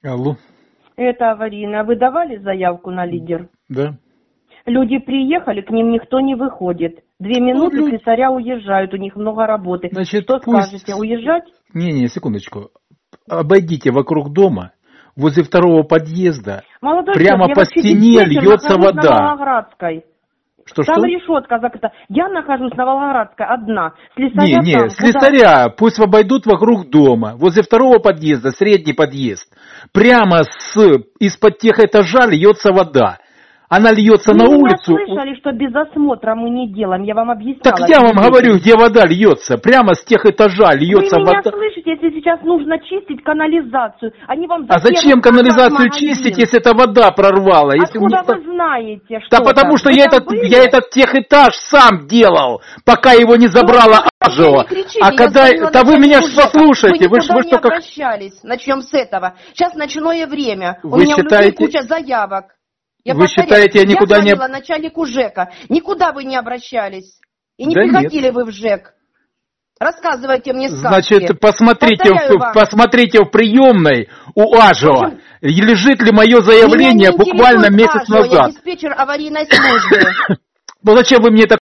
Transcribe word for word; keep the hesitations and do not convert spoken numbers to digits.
Алло. Это аварийно. Вы давали заявку на лидер? Да. Люди приехали, к ним никто не выходит. Две минуты, люди... слесаря уезжают, у них много работы. Значит, что пусть... скажете, уезжать? Не-не, секундочку. Обойдите вокруг дома, возле второго подъезда, Молодой прямо человек, по стене льется вода. На Волгоградской. Что, там что? решетка закрыта. Я нахожусь на Волгоградской одна. Слесаря не, не, там, слесаря куда? пусть обойдут вокруг дома, возле второго подъезда, средний подъезд. Прямо с, из-под тех этажа льется вода. Она льется вы на меня улицу. слышали, что без осмотра мы не делаем? Я вам объясняла. Так я вам говорю, где вода льется. Прямо с тех этажа льется вода. Вы меня вода. слышите, если сейчас нужно чистить канализацию? Они вам а зачем канализацию чистить, если это вода прорвала? Если Откуда никто... вы знаете, что Да потому что я этот, я этот техэтаж сам делал, пока его не забрала Ажева. А когда... Да вы меня ж послушайте. Вы никуда вы, вы не что обращались. Как... Начнем с этого. Сейчас ночное время. Вы у меня считаете... у людей куча заявок. Я вы повторяю, считаете, я никуда я не... Я начальнику ЖЭКа. Никуда вы не обращались. И не да приходили нет. вы в ЖЭК. Рассказывайте мне сказки. Значит, посмотрите в, посмотрите в приемной у Ажева. Общем, лежит ли мое заявление буквально месяц Ажева, назад. Я диспетчер аварийной службы. Ну зачем вы мне так...